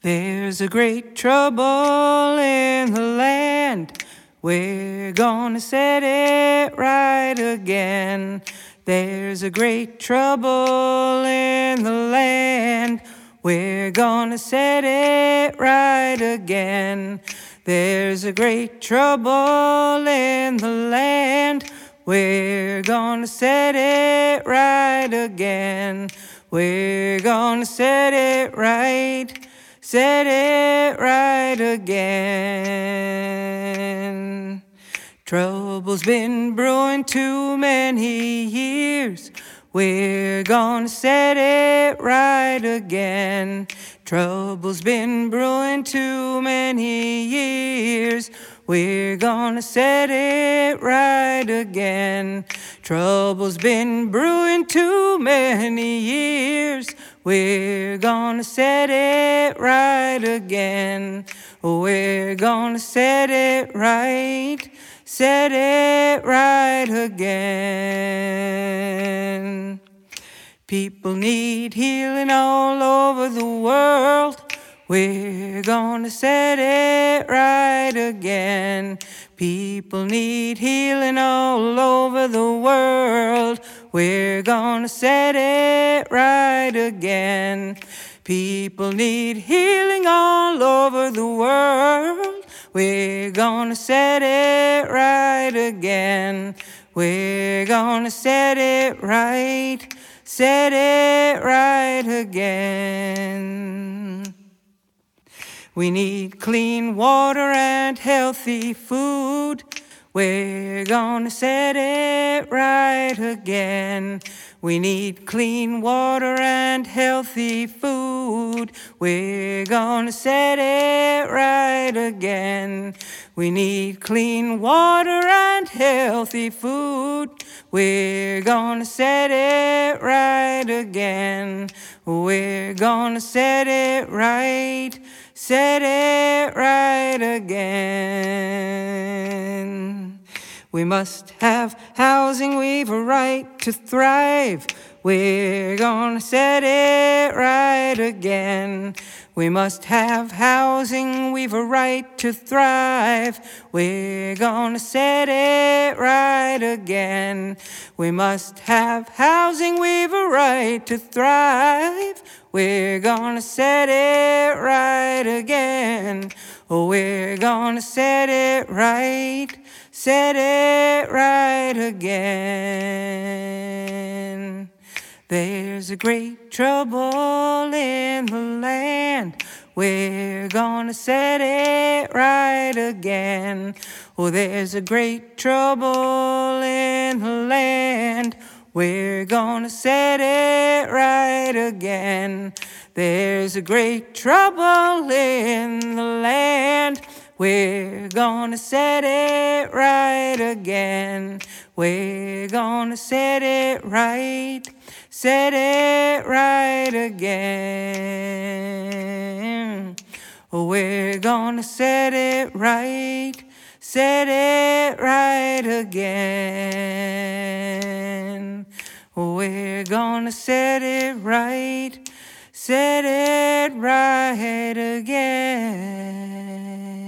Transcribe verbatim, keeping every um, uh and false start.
There's a great trouble in the land. We're gonna set it right again. There's a great trouble in the land. We're gonna set it right again. There's a great trouble in the land. We're gonna set it right again. We're gonna set it right. Set it right again. Trouble's been brewing too many years. We're gonna set it right again. Trouble's been brewing too many years. We're gonna set it right again. Trouble's been brewing too many years. We're gonna set it right again. We're gonna set it right. Set it right again. People need healing all over the world. We're gonna set it right again. People need healing all over the world. We're gonna set it right again. People need healing all over the world. We're gonna set it right again. We're gonna set it right. Set it right again. We need clean water and healthy food. We're gonna set it right again. We need clean water and healthy food. We're gonna set it right again. We need clean water and healthy food. We're gonna set it right again. We're gonna set it right. Set it right again. We must have housing, we've a right to thrive. We're gonna set it right again. We must have housing, we've a right to thrive. We're gonna set it right again. We must have housing, we've a right to thrive. We're gonna set it right again. Oh, we're gonna set it right. Set it right again. There's a great trouble in the land. We're gonna set it right again. Oh, there's a great trouble in the land. We're gonna set it right again. There's a great trouble in the land. We're gonna set it right again. We're gonna set it right. Set it right again. We're gonna set it right. Set it right again. We're gonna set it right. Set it right again.